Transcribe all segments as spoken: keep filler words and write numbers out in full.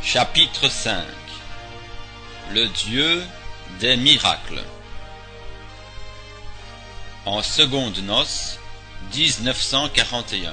Chapitre cinq. Le Dieu des miracles. En seconde noce, dix-neuf cent quarante et un.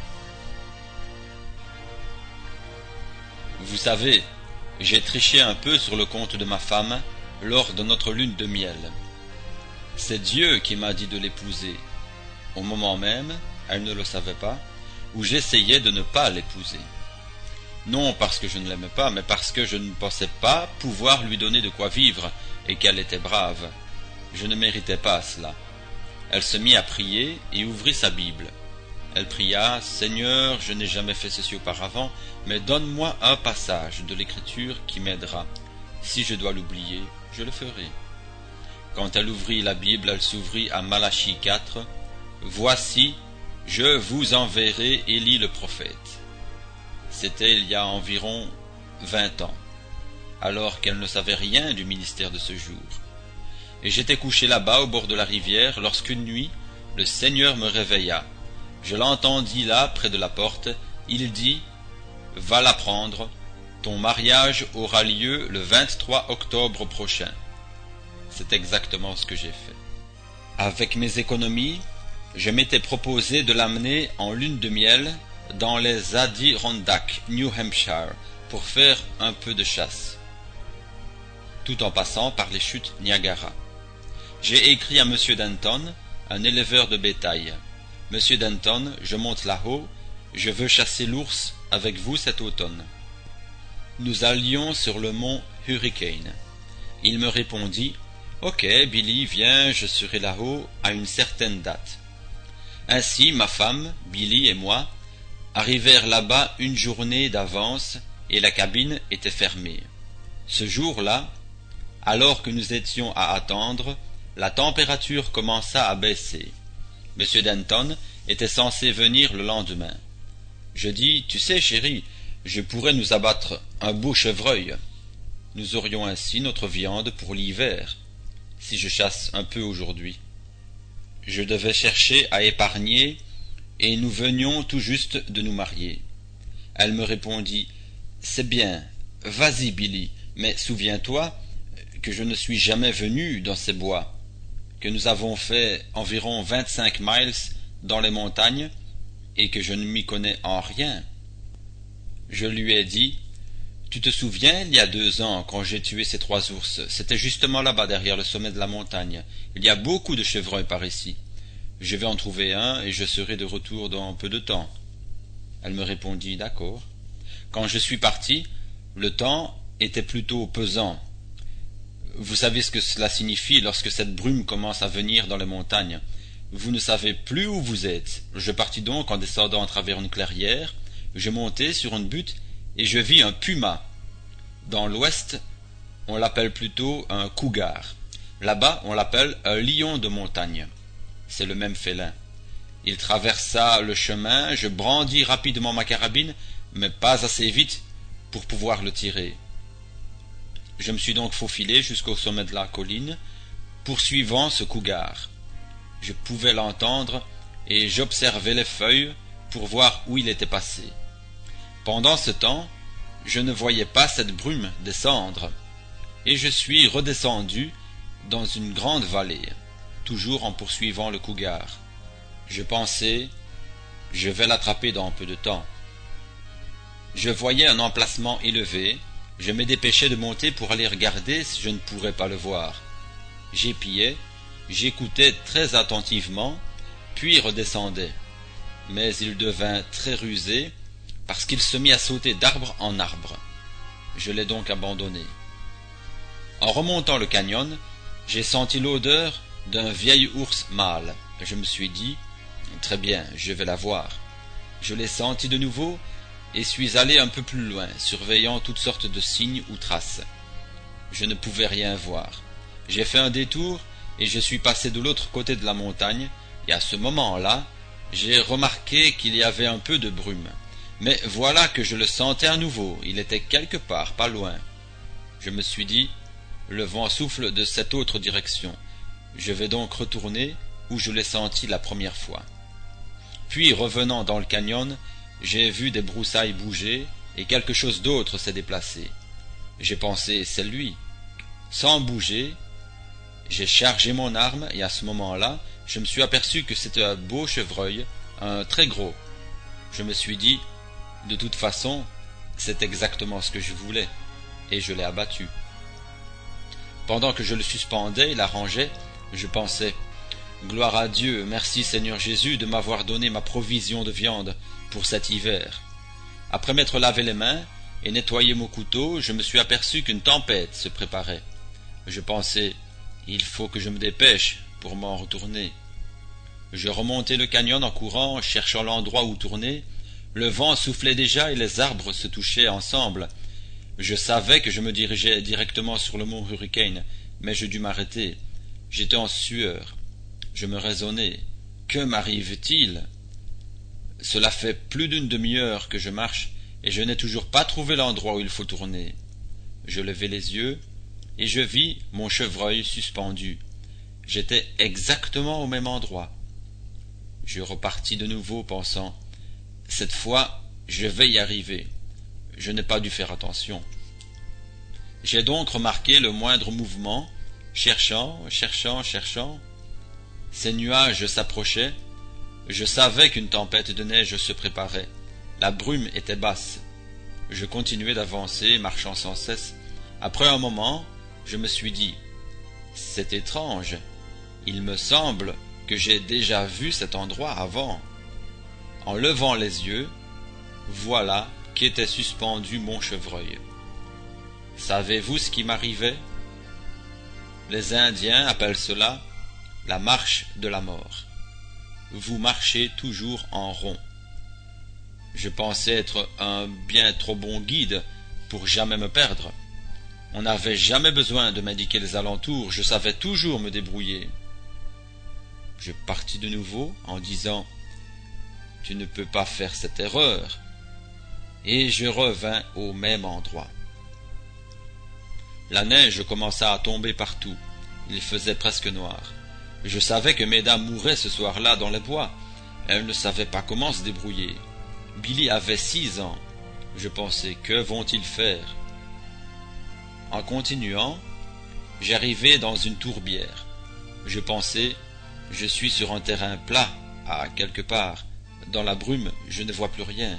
Vous savez, j'ai triché un peu sur le compte de ma femme lors de notre lune de miel. C'est Dieu qui m'a dit de l'épouser, au moment même, elle ne le savait pas, où j'essayais de ne pas l'épouser. Non parce que je ne l'aimais pas, mais parce que je ne pensais pas pouvoir lui donner de quoi vivre, et qu'elle était brave. Je ne méritais pas cela. Elle se mit à prier et ouvrit sa Bible. Elle pria, « Seigneur, je n'ai jamais fait ceci auparavant, mais donne-moi un passage de l'Écriture qui m'aidera. Si je dois l'oublier, je le ferai. » Quand elle ouvrit la Bible, elle s'ouvrit à Malachie quatre. « Voici, je vous enverrai Élie le prophète. » C'était il y a environ vingt ans, alors qu'elle ne savait rien du ministère de ce jour. Et j'étais couché là-bas au bord de la rivière, lorsqu'une nuit, le Seigneur me réveilla. Je l'entendis là, près de la porte. Il dit, « Va la prendre, ton mariage aura lieu le vingt-trois octobre prochain. » C'est exactement ce que j'ai fait. Avec mes économies, je m'étais proposé de l'amener en lune de miel dans les Adirondacks, New Hampshire, pour faire un peu de chasse, tout en passant par les chutes Niagara. J'ai écrit à M. Denton, un éleveur de bétail. « Monsieur Denton, je monte là-haut, je veux chasser l'ours avec vous cet automne. » Nous allions sur le mont Hurricane. Il me répondit, « Ok, Billy, viens, je serai là-haut à une certaine date. » Ainsi, ma femme, Billy et moi arrivèrent là-bas une journée d'avance et la cabine était fermée. Ce jour-là, alors que nous étions à attendre, la température commença à baisser. M. Denton était censé venir le lendemain. Je dis, « Tu sais, chérie, je pourrais nous abattre un beau chevreuil. Nous aurions ainsi notre viande pour l'hiver, si je chasse un peu aujourd'hui. » Je devais chercher à épargner, et nous venions tout juste de nous marier. Elle me répondit, « C'est bien, vas-y Billy, mais souviens-toi que je ne suis jamais venu dans ces bois, que nous avons fait environ vingt-cinq miles dans les montagnes, et que je ne m'y connais en rien. » Je lui ai dit, « Tu te souviens, il y a deux ans, quand j'ai tué ces trois ours, c'était justement là-bas, derrière le sommet de la montagne. Il y a beaucoup de chevreuils par ici. Je vais en trouver un, et je serai de retour dans peu de temps. » Elle me répondit, « D'accord. » Quand je suis parti, le temps était plutôt pesant. Vous savez ce que cela signifie lorsque cette brume commence à venir dans les montagnes. Vous ne savez plus où vous êtes. Je partis donc en descendant à travers une clairière. Je montai sur une butte et je vis un puma. Dans l'ouest, on l'appelle plutôt un cougar. Là-bas, on l'appelle un lion de montagne. C'est le même félin. Il traversa le chemin, je brandis rapidement ma carabine, mais pas assez vite pour pouvoir le tirer. Je me suis donc faufilé jusqu'au sommet de la colline, poursuivant ce cougar. Je pouvais l'entendre, et j'observais les feuilles pour voir où il était passé. Pendant ce temps, je ne voyais pas cette brume descendre, et je suis redescendu dans une grande vallée, toujours en poursuivant le cougar. Je pensais, je vais l'attraper dans peu de temps. Je voyais un emplacement élevé, je me dépêchais de monter pour aller regarder si je ne pourrais pas le voir. J'épiais, j'écoutais très attentivement, puis redescendais. Mais il devint très rusé, parce qu'il se mit à sauter d'arbre en arbre. Je l'ai donc abandonné. En remontant le canyon, j'ai senti l'odeur d'un vieil ours mâle. Je me suis dit, « Très bien, je vais la voir. » Je l'ai senti de nouveau et suis allé un peu plus loin, surveillant toutes sortes de signes ou traces. Je ne pouvais rien voir. J'ai fait un détour et je suis passé de l'autre côté de la montagne, et à ce moment-là, j'ai remarqué qu'il y avait un peu de brume. Mais voilà que je le sentais à nouveau, il était quelque part, pas loin. Je me suis dit, le vent souffle de cette autre direction. Je vais donc retourner où je l'ai senti la première fois. Puis, revenant dans le canyon, j'ai vu des broussailles bouger, et quelque chose d'autre s'est déplacé. J'ai pensé, c'est lui. Sans bouger, j'ai chargé mon arme, et à ce moment-là, je me suis aperçu que c'était un beau chevreuil, un très gros. Je me suis dit, de toute façon, c'est exactement ce que je voulais, et je l'ai abattu. Pendant que je le suspendais et l'arrangeais, je pensais, gloire à Dieu, merci Seigneur Jésus de m'avoir donné ma provision de viande pour cet hiver. Après m'être lavé les mains et nettoyé mon couteau, je me suis aperçu qu'une tempête se préparait. Je pensais, il faut que je me dépêche pour m'en retourner. Je remontai le canyon en courant, cherchant l'endroit où tourner. Le vent soufflait déjà et les arbres se touchaient ensemble. Je savais que je me dirigeais directement sur le mont Hurricane, mais je dus m'arrêter. J'étais en sueur. Je me raisonnais. Que m'arrive-t-il? Cela fait plus d'une demi-heure que je marche, et je n'ai toujours pas trouvé l'endroit où il faut tourner. Je levai les yeux, et je vis mon chevreuil suspendu. J'étais exactement au même endroit. Je repartis de nouveau, pensant, cette fois, je vais y arriver. Je n'ai pas dû faire attention. J'ai donc remarqué le moindre mouvement, cherchant, cherchant, cherchant. Ces nuages s'approchaient. Je savais qu'une tempête de neige se préparait. La brume était basse. Je continuai d'avancer, marchant sans cesse. Après un moment, je me suis dit, c'est étrange. Il me semble que j'ai déjà vu cet endroit avant. En levant les yeux, voilà qu'était suspendu mon chevreuil. Savez-vous ce qui m'arrivait? Les Indiens appellent cela la marche de la mort. Vous marchez toujours en rond. Je pensais être un bien trop bon guide pour jamais me perdre. On n'avait jamais besoin de m'indiquer les alentours, je savais toujours me débrouiller. Je partis de nouveau en disant « Tu ne peux pas faire cette erreur » et je revins au même endroit. La neige commença à tomber partout. Il faisait presque noir. Je savais que mesdames mouraient ce soir-là dans les bois. Elles ne savaient pas comment se débrouiller. Billy avait six ans. Je pensais, que vont-ils faire? En continuant, j'arrivai dans une tourbière. Je pensais, je suis sur un terrain plat, à quelque part. Dans la brume, je ne vois plus rien.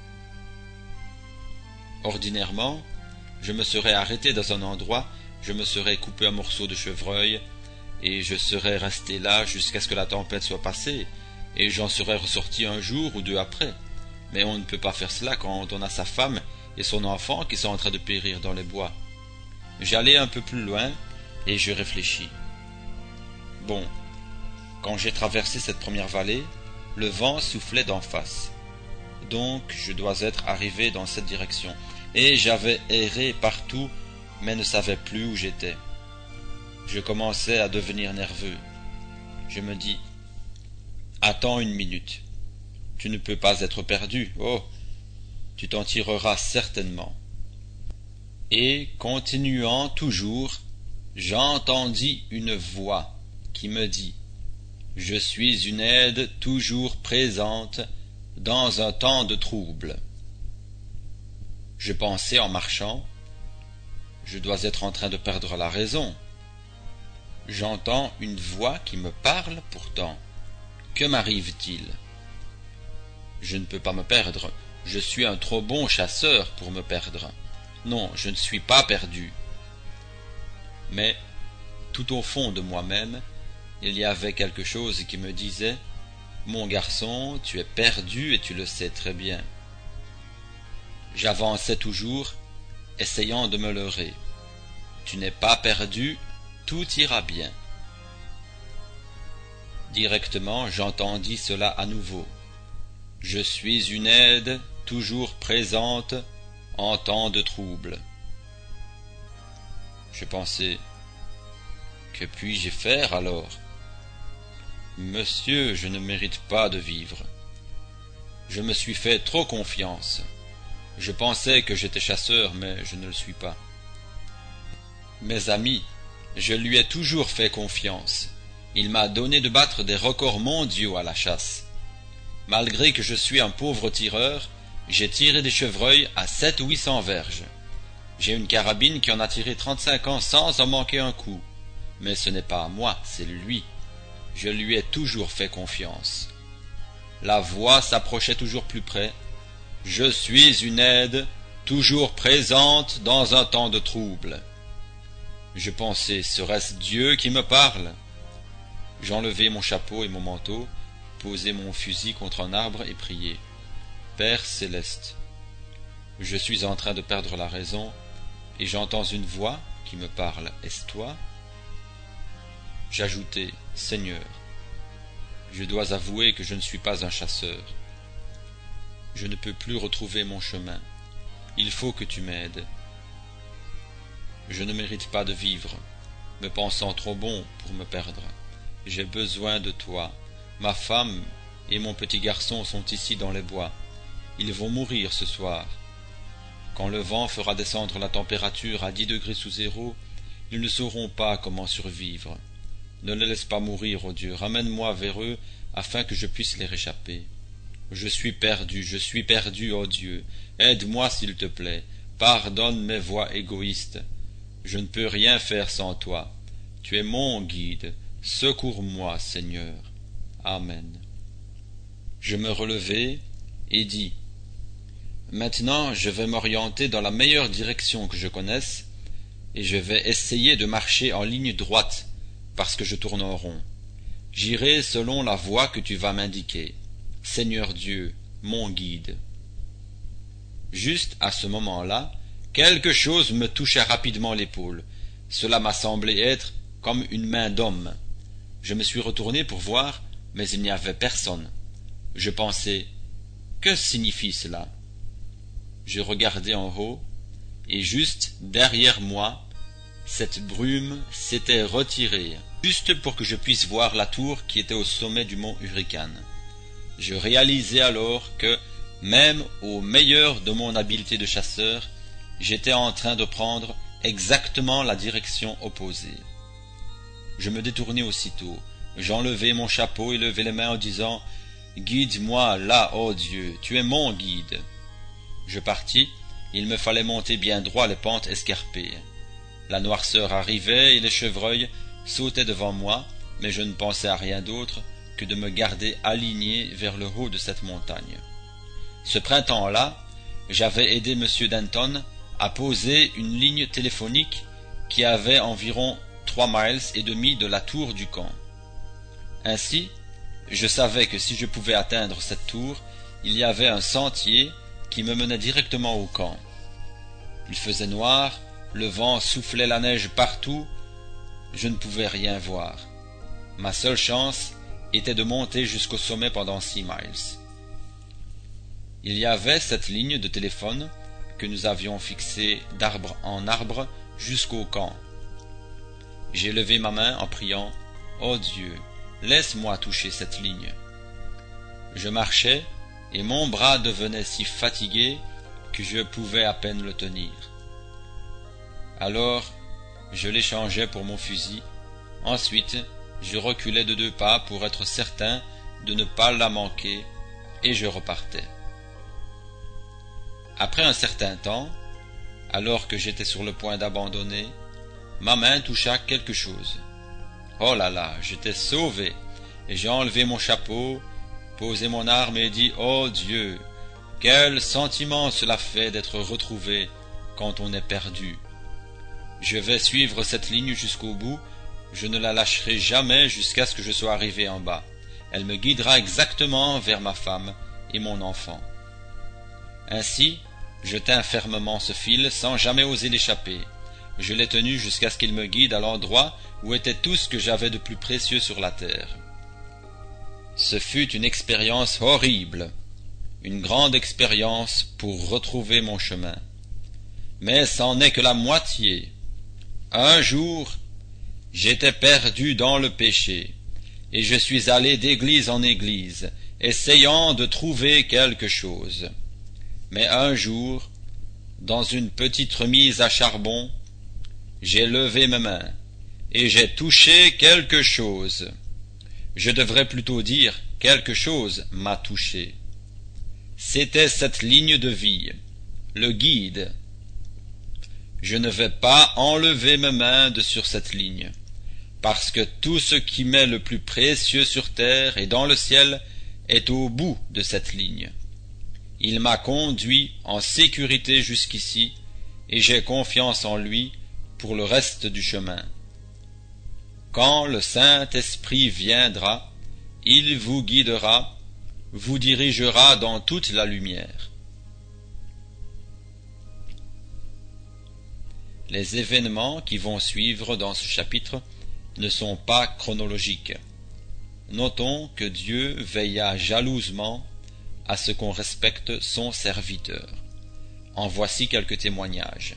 Ordinairement, je me serais arrêté dans un endroit, je me serais coupé un morceau de chevreuil, et je serais resté là jusqu'à ce que la tempête soit passée, et j'en serais ressorti un jour ou deux après. Mais on ne peut pas faire cela quand on a sa femme et son enfant qui sont en train de périr dans les bois. J'allais un peu plus loin, et je réfléchis. Bon, quand j'ai traversé cette première vallée, le vent soufflait d'en face. Donc je dois être arrivé dans cette direction, et j'avais erré partout, mais ne savais plus où j'étais. Je commençais à devenir nerveux. Je me dis, attends une minute. Tu ne peux pas être perdu. Oh, tu t'en tireras certainement. Et, continuant toujours, j'entendis une voix qui me dit, je suis une aide toujours présente dans un temps de trouble. Je pensais en marchant, je dois être en train de perdre la raison. J'entends une voix qui me parle pourtant. Que m'arrive-t-il? Je ne peux pas me perdre. Je suis un trop bon chasseur pour me perdre. Non, je ne suis pas perdu. Mais, tout au fond de moi-même, il y avait quelque chose qui me disait « Mon garçon, tu es perdu et tu le sais très bien. » J'avançais toujours, essayant de me leurrer. « Tu n'es pas perdu, tout ira bien. » Directement, j'entendis cela à nouveau. « Je suis une aide toujours présente en temps de trouble. » Je pensais, que puis-je faire alors? Monsieur, je ne mérite pas de vivre. Je me suis fait trop confiance. Je pensais que j'étais chasseur, mais je ne le suis pas. Mes amis, je lui ai toujours fait confiance. Il m'a donné de battre des records mondiaux à la chasse. Malgré que je suis un pauvre tireur, J'ai tiré des chevreuils à sept ou huit cents verges. J'ai une carabine qui en a tiré trente-cinq ans sans en manquer un coup. Mais ce n'est pas moi, c'est lui. Je lui ai toujours fait confiance. La voix s'approchait toujours plus près. Je suis une aide, toujours présente dans un temps de trouble. Je pensais, serait-ce Dieu qui me parle? J'enlevai mon chapeau et mon manteau, posai mon fusil contre un arbre et priai. Père céleste, je suis en train de perdre la raison, et j'entends une voix qui me parle. Est-ce toi? J'ajoutai, Seigneur, je dois avouer que je ne suis pas un chasseur. Je ne peux plus retrouver mon chemin. Il faut que tu m'aides. Je ne mérite pas de vivre, me pensant trop bon pour me perdre. J'ai besoin de toi. Ma femme et mon petit garçon sont ici dans les bois. Ils vont mourir ce soir. Quand le vent fera descendre la température à dix degrés sous zéro, ils ne sauront pas comment survivre. Ne les laisse pas mourir, ô Dieu, ramène-moi vers eux, afin que je puisse les réchapper. Je suis perdu, je suis perdu, ô Dieu, aide-moi s'il te plaît, pardonne mes voies égoïstes. Je ne peux rien faire sans toi. Tu es mon guide, secours-moi, Seigneur. Amen. Je me relevai et dis, maintenant je vais m'orienter dans la meilleure direction que je connaisse, et je vais essayer de marcher en ligne droite, parce que je tourne en rond. J'irai selon la voie que tu vas m'indiquer. Seigneur Dieu, mon guide. Juste à ce moment-là, quelque chose me toucha rapidement l'épaule. Cela m'a semblé être comme une main d'homme. Je me suis retourné pour voir, mais il n'y avait personne. Je pensai, que signifie cela? Je regardai en haut, et juste derrière moi, cette brume s'était retirée, juste pour que je puisse voir la tour qui était au sommet du mont Hurricane. Je réalisai alors que, même au meilleur de mon habileté de chasseur, j'étais en train de prendre exactement la direction opposée. Je me détournai aussitôt, j'enlevai mon chapeau et levai les mains en disant « Guide-moi là, ô Dieu, tu es mon guide !» Je partis, il me fallait monter bien droit les pentes escarpées. La noirceur arrivait et les chevreuils sautaient devant moi, mais je ne pensais à rien d'autre que de me garder aligné vers le haut de cette montagne. Ce printemps-là, j'avais aidé M. Denton à poser une ligne téléphonique qui avait environ trois miles et demi de la tour du camp. Ainsi, je savais que si je pouvais atteindre cette tour, il y avait un sentier qui me menait directement au camp. Il faisait noir, le vent soufflait la neige partout, je ne pouvais rien voir. Ma seule chance était de monter jusqu'au sommet pendant six miles. Il y avait cette ligne de téléphone que nous avions fixée d'arbre en arbre jusqu'au camp. J'ai levé ma main en priant « Oh Dieu, laisse-moi toucher cette ligne !» Je marchais, et mon bras devenait si fatigué que je pouvais à peine le tenir. Alors, je l'échangeai pour mon fusil. Ensuite, je reculai de deux pas pour être certain de ne pas la manquer, et je repartais. Après un certain temps, alors que j'étais sur le point d'abandonner, ma main toucha quelque chose. Oh là là, j'étais sauvé, et j'ai enlevé mon chapeau, posé mon arme et dit « Oh Dieu, quel sentiment cela fait d'être retrouvé quand on est perdu. Je vais suivre cette ligne jusqu'au bout, je ne la lâcherai jamais jusqu'à ce que je sois arrivé en bas. Elle me guidera exactement vers ma femme et mon enfant. » Ainsi, je tins fermement ce fil sans jamais oser l'échapper. Je l'ai tenu jusqu'à ce qu'il me guide à l'endroit où était tout ce que j'avais de plus précieux sur la terre. Ce fut une expérience horrible, une grande expérience pour retrouver mon chemin. Mais c'en n'est que la moitié. Un jour, j'étais perdu dans le péché, et je suis allé d'église en église, essayant de trouver quelque chose. Mais un jour, dans une petite remise à charbon, j'ai levé mes mains, et j'ai touché quelque chose. Je devrais plutôt dire quelque chose m'a touché. C'était cette ligne de vie, le guide. Je ne vais pas enlever mes mains de sur cette ligne, parce que tout ce qui m'est le plus précieux sur terre et dans le ciel est au bout de cette ligne. Il m'a conduit en sécurité jusqu'ici, et j'ai confiance en lui pour le reste du chemin. Quand le Saint-Esprit viendra, il vous guidera, vous dirigera dans toute la lumière. Les événements qui vont suivre dans ce chapitre ne sont pas chronologiques. Notons que Dieu veilla jalousement à ce qu'on respecte son serviteur. En voici quelques témoignages.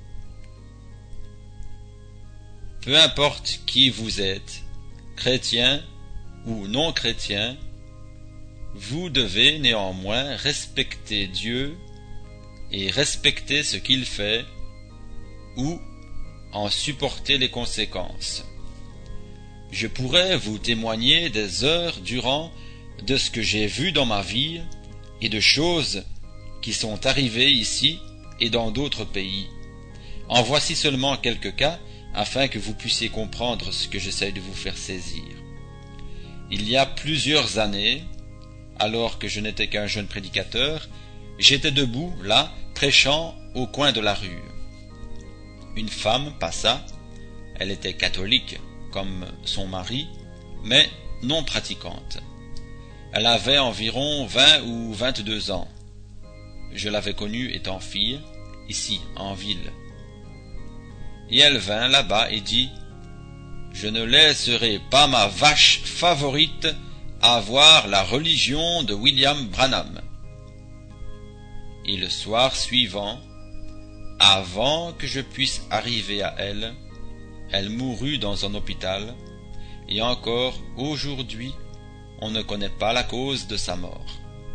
Peu importe qui vous êtes, chrétien ou non chrétien, vous devez néanmoins respecter Dieu et respecter ce qu'il fait ou en supporter les conséquences. Je pourrais vous témoigner des heures durant de ce que j'ai vu dans ma vie et de choses qui sont arrivées ici et dans d'autres pays. En voici seulement quelques cas afin que vous puissiez comprendre ce que j'essaie de vous faire saisir. Il y a plusieurs années, alors que je n'étais qu'un jeune prédicateur, j'étais debout, là, prêchant au coin de la rue. Une femme passa, elle était catholique, comme son mari, mais non pratiquante. Elle avait environ vingt ou vingt-deux ans. Je l'avais connue étant fille, ici, en ville. Et elle vint là-bas et dit, « Je ne laisserai pas ma vache favorite avoir la religion de William Branham. » Et le soir suivant, avant que je puisse arriver à elle, elle mourut dans un hôpital, et encore aujourd'hui, on ne connaît pas la cause de sa mort.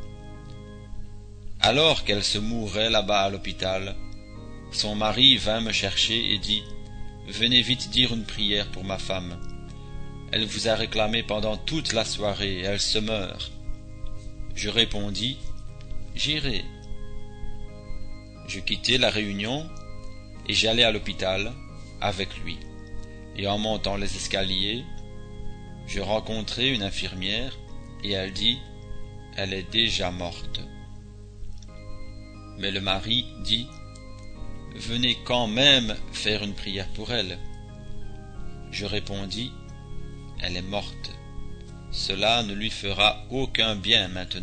Alors qu'elle se mourait là-bas à l'hôpital, son mari vint me chercher et dit, « Venez vite dire une prière pour ma femme. Elle vous a réclamé pendant toute la soirée, elle se meurt. » Je répondis, « J'irai. » Je quittai la réunion et j'allai à l'hôpital avec lui. Et en montant les escaliers, je rencontrai une infirmière et elle dit, « Elle est déjà morte. » Mais le mari dit, « Venez quand même faire une prière pour elle. » Je répondis, « Elle est morte. Cela ne lui fera aucun bien maintenant. »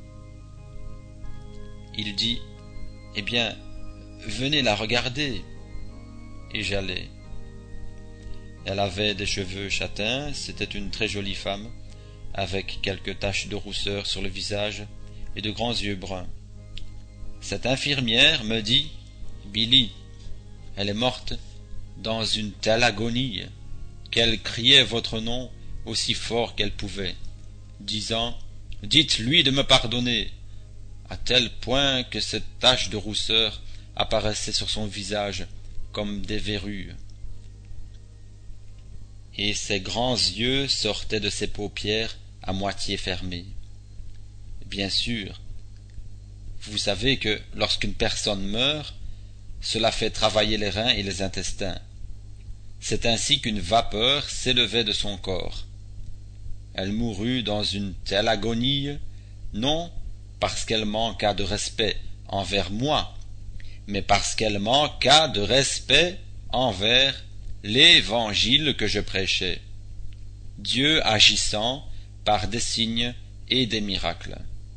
Il dit, « Eh bien, venez la regarder. » Et j'allai. Elle avait des cheveux châtains, c'était une très jolie femme, avec quelques taches de rousseur sur le visage et de grands yeux bruns. Cette infirmière me dit, « Billy, elle est morte dans une telle agonie qu'elle criait votre nom aussi fort qu'elle pouvait, disant, « Dites-lui de me pardonner », à tel point que cette tache de rousseur apparaissait sur son visage comme des verrues. Et ses grands yeux sortaient de ses paupières à moitié fermées. Bien sûr, vous savez que lorsqu'une personne meurt, cela fait travailler les reins et les intestins. C'est ainsi qu'une vapeur s'élevait de son corps. Elle mourut dans une telle agonie, non parce qu'elle manqua de respect envers moi, mais parce qu'elle manqua de respect envers l'évangile que je prêchais, Dieu agissant par des signes et des miracles.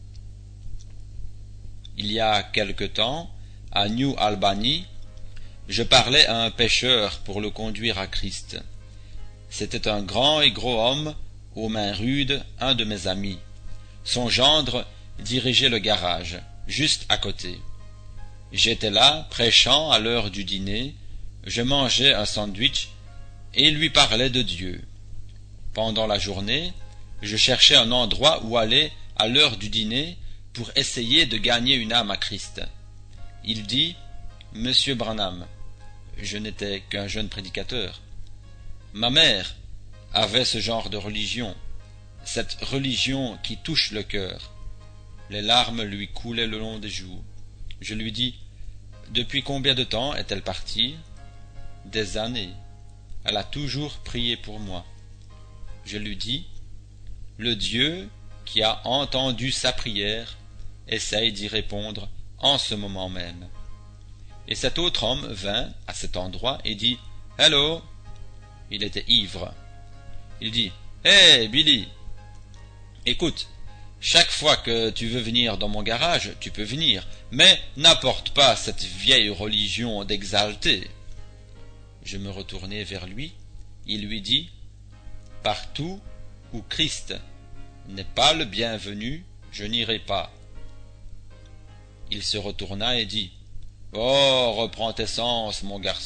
Il y a quelque temps, à New Albany, je parlais à un pêcheur pour le conduire à Christ. C'était un grand et gros homme, aux mains rudes, un de mes amis. Son gendre dirigeait le garage, juste à côté. J'étais là, prêchant à l'heure du dîner, je mangeais un sandwich et lui parlais de Dieu. Pendant la journée, je cherchais un endroit où aller à l'heure du dîner pour essayer de gagner une âme à Christ. Il dit, « Monsieur Branham, je n'étais qu'un jeune prédicateur. Ma mère avait ce genre de religion, cette religion qui touche le cœur. Les larmes lui coulaient le long des joues. Je lui dis: « Depuis combien de temps est-elle partie ?»« Des années. Elle a toujours prié pour moi. » Je lui dis: « Le Dieu qui a entendu sa prière essaye d'y répondre en ce moment même. » Et cet autre homme vint à cet endroit et dit: « Hello !» Il était ivre. Il dit: « Hé, Billy, écoute, chaque fois que tu veux venir dans mon garage, tu peux venir, mais n'apporte pas cette vieille religion d'exalté. » Je me retournai vers lui. Il lui dit: « Partout où Christ n'est pas le bienvenu, je n'irai pas. » Il se retourna et dit: « Oh, reprends tes sens, mon garçon. »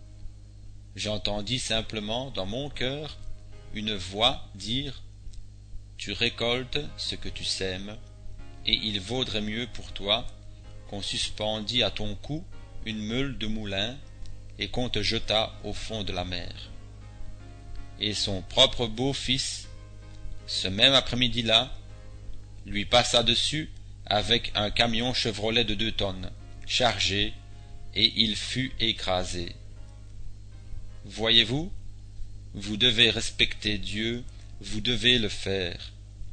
J'entendis simplement dans mon cœur une voix dire: « Tu récoltes ce que tu sèmes, et il vaudrait mieux pour toi qu'on suspendît à ton cou une meule de moulin et qu'on te jetât au fond de la mer. » Et son propre beau-fils, ce même après-midi-là, lui passa dessus avec un camion Chevrolet de deux tonnes, chargé, et il fut écrasé. Voyez-vous, vous devez respecter Dieu, vous devez le faire.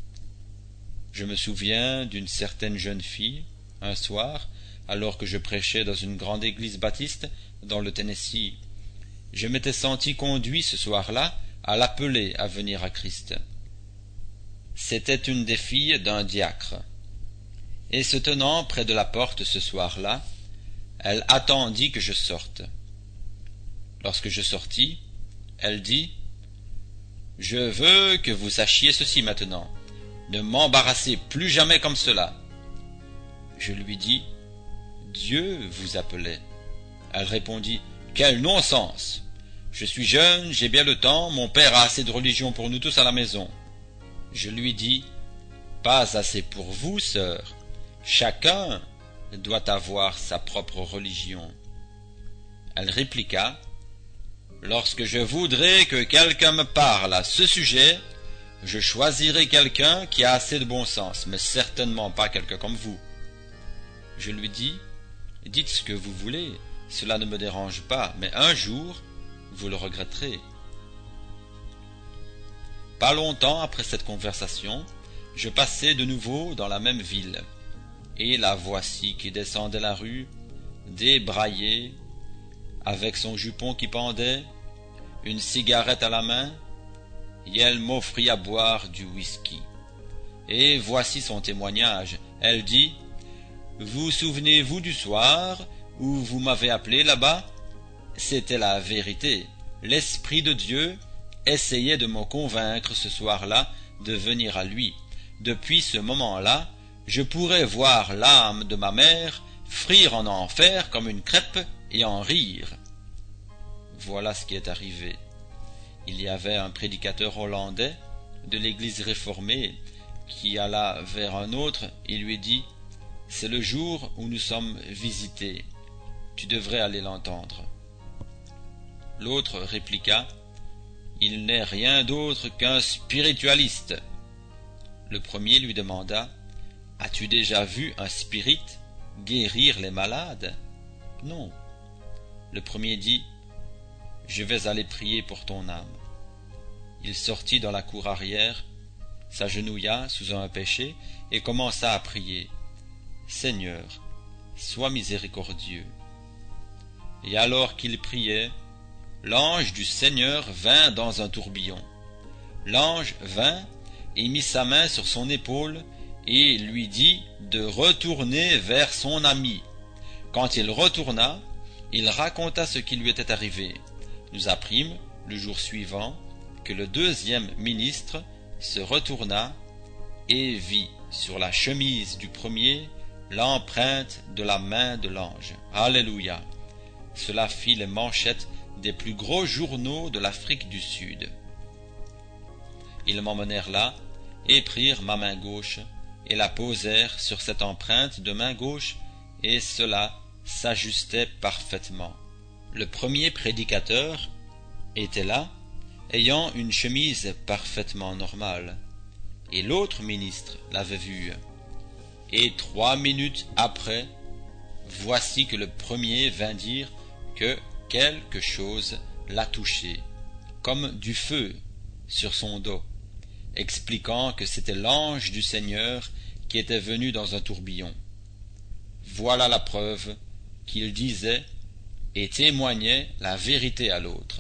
Je me souviens d'une certaine jeune fille, un soir, alors que je prêchais dans une grande église baptiste dans le Tennessee. Je m'étais senti conduit ce soir-là à l'appeler à venir à Christ. C'était une des filles d'un diacre. Et se tenant près de la porte ce soir-là, elle attendit que je sorte. Lorsque je sortis, elle dit: « Je veux que vous sachiez ceci maintenant. Ne m'embarrassez plus jamais comme cela. » Je lui dis: « Dieu vous appelait. » Elle répondit: « Quel non-sens! Je suis jeune, j'ai bien le temps, mon père a assez de religion pour nous tous à la maison. » Je lui dis: « Pas assez pour vous, sœur. Chacun doit avoir sa propre religion. » Elle répliqua: « Lorsque je voudrais que quelqu'un me parle à ce sujet, je choisirai quelqu'un qui a assez de bon sens, mais certainement pas quelqu'un comme vous. » Je lui dis: « Dites ce que vous voulez, cela ne me dérange pas, mais un jour, vous le regretterez. » Pas longtemps après cette conversation, je passai de nouveau dans la même ville, et la voici qui descendait la rue, débraillée, avec son jupon qui pendait, une cigarette à la main, et elle m'offrit à boire du whisky. Et voici son témoignage. Elle dit: « Vous souvenez-vous du soir où vous m'avez appelé là-bas? C'était la vérité. L'Esprit de Dieu essayait de me convaincre ce soir-là de venir à lui. Depuis ce moment-là, je pourrais voir l'âme de ma mère frire en enfer comme une crêpe et en rire. » Voilà ce qui est arrivé. Il y avait un prédicateur hollandais de l'église réformée qui alla vers un autre et lui dit: « C'est le jour où nous sommes visités. Tu devrais aller l'entendre. » L'autre répliqua: « Il n'est rien d'autre qu'un spiritualiste. » Le premier lui demanda: « As-tu déjà vu un spirit guérir les malades? » « Non. » Le premier dit: « Je vais aller prier pour ton âme. » Il sortit dans la cour arrière, s'agenouilla sous un pêcher et commença à prier: « Seigneur, sois miséricordieux. » Et alors qu'il priait, l'ange du Seigneur vint dans un tourbillon. L'ange vint et mit sa main sur son épaule et lui dit de retourner vers son ami. Quand il retourna, il raconta ce qui lui était arrivé. Nous apprîmes, le jour suivant, que le deuxième ministre se retourna et vit sur la chemise du premier l'empreinte de la main de l'ange. Alléluia! Cela fit les manchettes des plus gros journaux de l'Afrique du Sud. Ils m'emmenèrent là et prirent ma main gauche et la posèrent sur cette empreinte de main gauche, et cela s'ajustait parfaitement. Le premier prédicateur était là, ayant une chemise parfaitement normale, et l'autre ministre l'avait vu. et trois minutes après, voici que le premier vint dire que quelque chose l'a touché, comme du feu sur son dos, expliquant que c'était l'ange du Seigneur qui était venu dans un tourbillon. Voilà la preuve qu'il disait et témoignait la vérité à l'autre.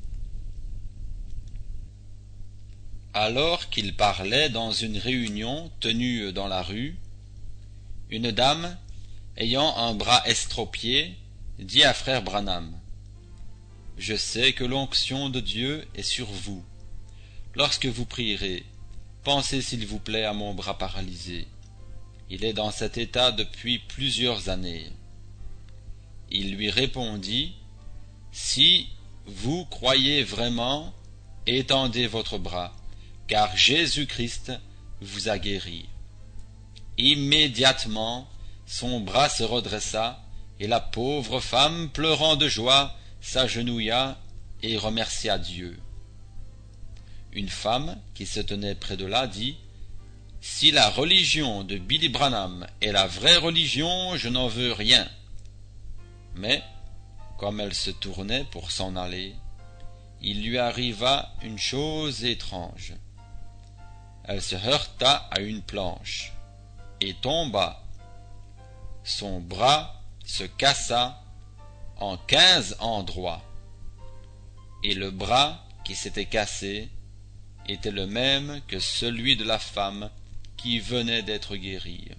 Alors qu'il parlait dans une réunion tenue dans la rue, une dame, ayant un bras estropié, dit à frère Branham: « Je sais que l'onction de Dieu est sur vous. Lorsque vous prierez, pensez s'il vous plaît à mon bras paralysé. Il est dans cet état depuis plusieurs années. » Il lui répondit: « Si vous croyez vraiment, étendez votre bras, car Jésus-Christ vous a guéri. » Immédiatement, son bras se redressa, et la pauvre femme, pleurant de joie, s'agenouilla et remercia Dieu. Une femme qui se tenait près de là dit: « Si la religion de Billy Branham est la vraie religion, je n'en veux rien. » Mais, comme elle se tournait pour s'en aller, il lui arriva une chose étrange. Elle se heurta à une planche et tomba. Son bras se cassa en quinze endroits, et le bras qui s'était cassé était le même que celui de la femme qui venait d'être guérie.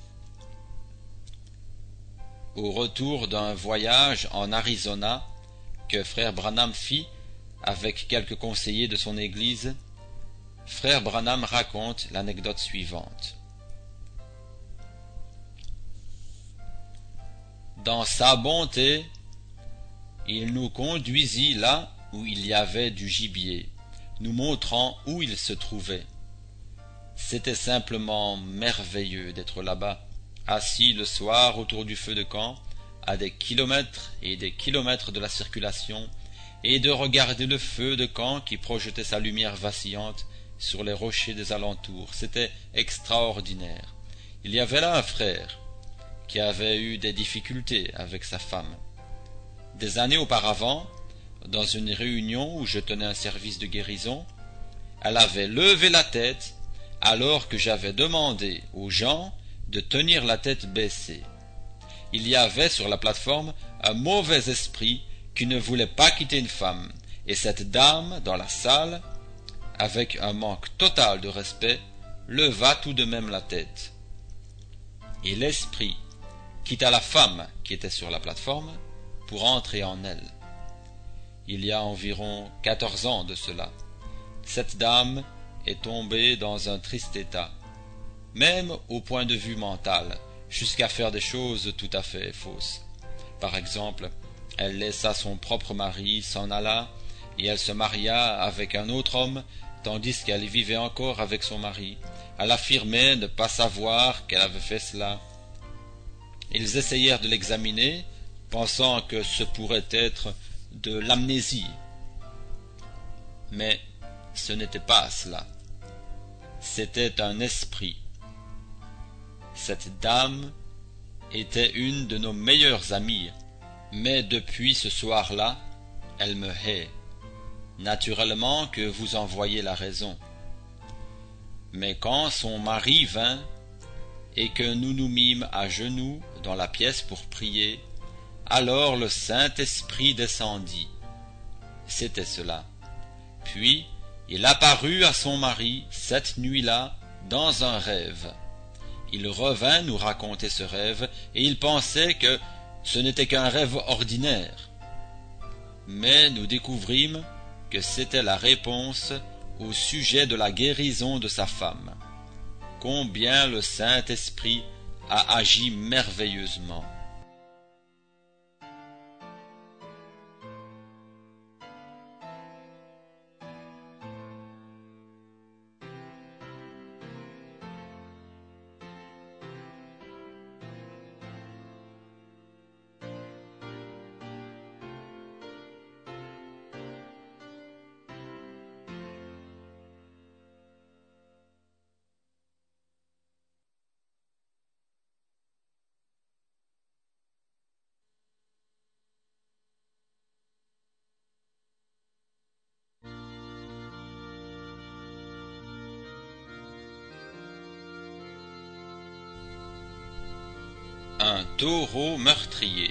Au retour d'un voyage en Arizona que frère Branham fit avec quelques conseillers de son église, frère Branham raconte l'anecdote suivante. Dans sa bonté, il nous conduisit là où il y avait du gibier, nous montrant où il se trouvait. C'était simplement merveilleux d'être là-bas, assis le soir autour du feu de camp, à des kilomètres et des kilomètres de la circulation, et de regarder le feu de camp qui projetait sa lumière vacillante sur les rochers des alentours. C'était extraordinaire. Il y avait là un frère qui avait eu des difficultés avec sa femme. Des années auparavant, dans une réunion où je tenais un service de guérison, elle avait levé la tête alors que j'avais demandé aux gens de tenir la tête baissée. Il y avait sur la plateforme un mauvais esprit qui ne voulait pas quitter une femme, et cette dame, dans la salle, avec un manque total de respect, leva tout de même la tête. Et l'esprit quitta la femme qui était sur la plateforme pour entrer en elle. Il y a environ quatorze ans de cela. Cette dame est tombée dans un triste état, même au point de vue mental, jusqu'à faire des choses tout à fait fausses. Par exemple, elle laissa son propre mari, s'en alla, et elle se maria avec un autre homme, tandis qu'elle vivait encore avec son mari. Elle affirmait ne pas savoir qu'elle avait fait cela. Ils essayèrent de l'examiner, pensant que ce pourrait être de l'amnésie. Mais ce n'était pas cela. C'était un esprit. Cette dame était une de nos meilleures amies, mais depuis ce soir-là, elle me hait. Naturellement que vous en voyez la raison. Mais quand son mari vint, et que nous nous mîmes à genoux dans la pièce pour prier, alors le Saint-Esprit descendit. C'était cela. Puis il apparut à son mari cette nuit-là dans un rêve. Il revint nous raconter ce rêve, et il pensait que ce n'était qu'un rêve ordinaire. Mais nous découvrîmes que c'était la réponse au sujet de la guérison de sa femme. Combien le Saint-Esprit a agi merveilleusement. Un taureau meurtrier.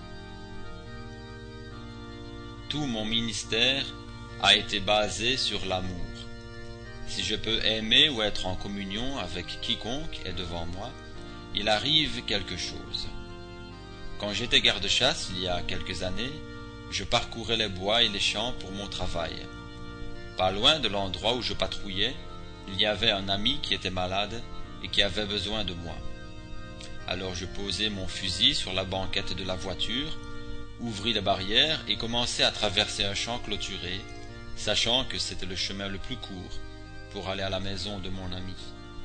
Tout mon ministère a été basé sur l'amour. Si je peux aimer ou être en communion avec quiconque est devant moi, il arrive quelque chose. Quand j'étais garde-chasse il y a quelques années, je parcourais les bois et les champs pour mon travail. Pas loin de l'endroit où je patrouillais, il y avait un ami qui était malade et qui avait besoin de moi. Alors je posai mon fusil sur la banquette de la voiture, ouvris la barrière et commençai à traverser un champ clôturé, sachant que c'était le chemin le plus court pour aller à la maison de mon ami.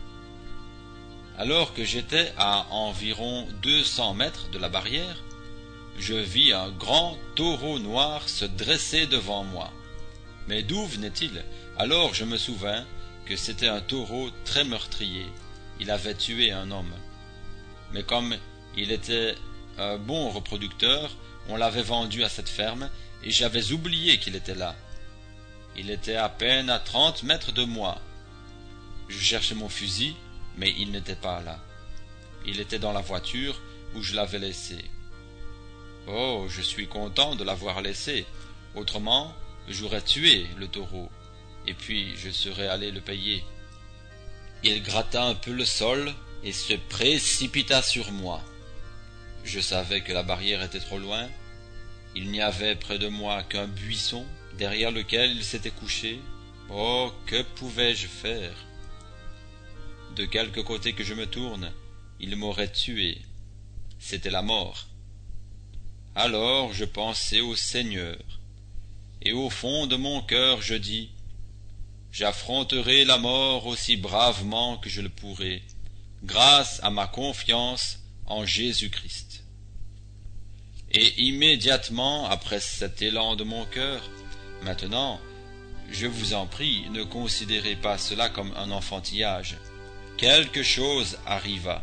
Alors que j'étais à environ deux cents mètres de la barrière, je vis un grand taureau noir se dresser devant moi. Mais d'où venait-il? Alors je me souvins que c'était un taureau très meurtrier. Il avait tué un homme. Mais comme il était un bon reproducteur, on l'avait vendu à cette ferme, et j'avais oublié qu'il était là. Il était à peine à trente mètres de moi. Je cherchais mon fusil, mais il n'était pas là. Il était dans la voiture où je l'avais laissé. Oh, je suis content de l'avoir laissé. Autrement, j'aurais tué le taureau, et puis je serais allé le payer. Il gratta un peu le sol et se précipita sur moi. Je savais que la barrière était trop loin. Il n'y avait près de moi qu'un buisson, derrière lequel il s'était couché. Oh, que pouvais-je faire? De quelque côté que je me tourne, il m'aurait tué. C'était la mort. Alors je pensai au Seigneur, et au fond de mon cœur je dis, j'affronterai la mort aussi bravement que je le pourrai, grâce à ma confiance en Jésus-Christ. Et immédiatement après cet élan de mon cœur, maintenant, je vous en prie, ne considérez pas cela comme un enfantillage. Quelque chose arriva.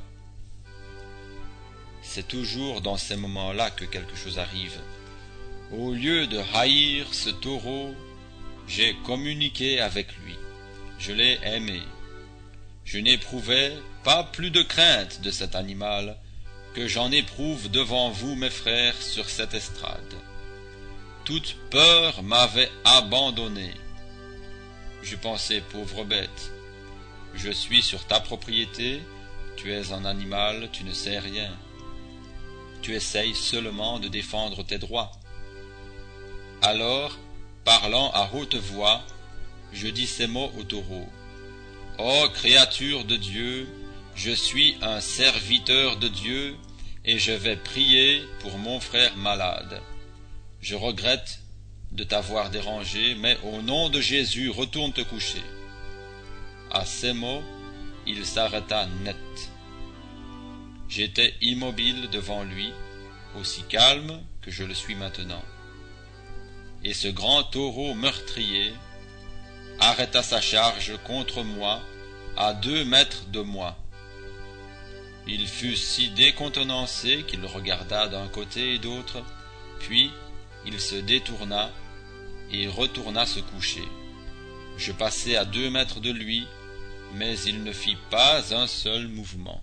C'est toujours dans ces moments-là que quelque chose arrive. Au lieu de haïr ce taureau, j'ai communiqué avec lui. Je l'ai aimé. Je n'éprouvais pas plus de crainte de cet animal que j'en éprouve devant vous, mes frères, sur cette estrade. Toute peur m'avait abandonné. Je pensais, pauvre bête, je suis sur ta propriété, tu es un animal, tu ne sais rien. Tu essayes seulement de défendre tes droits. Alors, parlant à haute voix, je dis ces mots au taureau. Ô créature de Dieu, je suis un serviteur de Dieu, et je vais prier pour mon frère malade. Je regrette de t'avoir dérangé, mais au nom de Jésus, retourne te coucher. À ces mots, il s'arrêta net. J'étais immobile devant lui, aussi calme que je le suis maintenant. Et ce grand taureau meurtrier arrêta sa charge contre moi à deux mètres de moi. Il fut si décontenancé qu'il regarda d'un côté et d'autre, puis il se détourna et retourna se coucher. Je passai à deux mètres de lui, mais il ne fit pas un seul mouvement.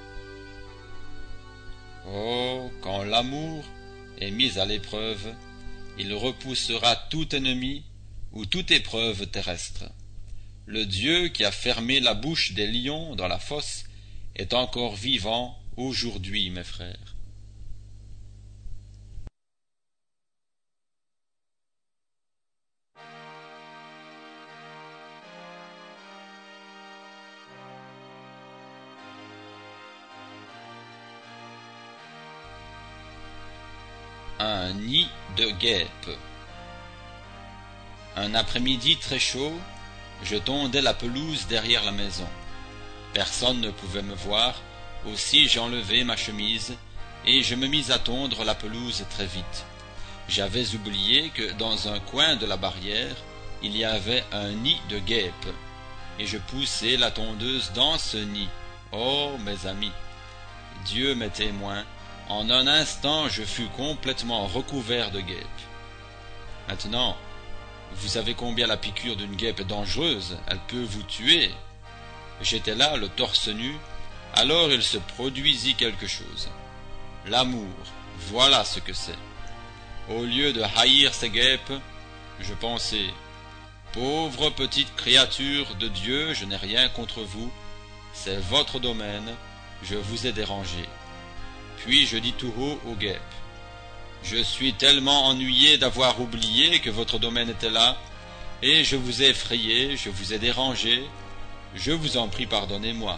Oh, quand l'amour est mis à l'épreuve, il repoussera tout ennemi ou toute épreuve terrestre. Le Dieu qui a fermé la bouche des lions dans la fosse est encore vivant aujourd'hui, mes frères. Un nid de guêpes. Un après-midi très chaud, je tondais la pelouse derrière la maison. Personne ne pouvait me voir, aussi j'enlevai ma chemise et je me mis à tondre la pelouse très vite. J'avais oublié que dans un coin de la barrière, il y avait un nid de guêpes, et je poussai la tondeuse dans ce nid. Oh, mes amis, Dieu m'est témoin, en un instant je fus complètement recouvert de guêpes. Maintenant, vous savez combien la piqûre d'une guêpe est dangereuse, elle peut vous tuer. J'étais là, le torse nu, alors il se produisit quelque chose. L'amour, voilà ce que c'est. Au lieu de haïr ces guêpes, je pensais, pauvre petite créature de Dieu, je n'ai rien contre vous, c'est votre domaine, je vous ai dérangé. Puis je dis tout haut aux guêpes, je suis tellement ennuyé d'avoir oublié que votre domaine était là, et je vous ai effrayé, je vous ai dérangé, je vous en prie pardonnez-moi.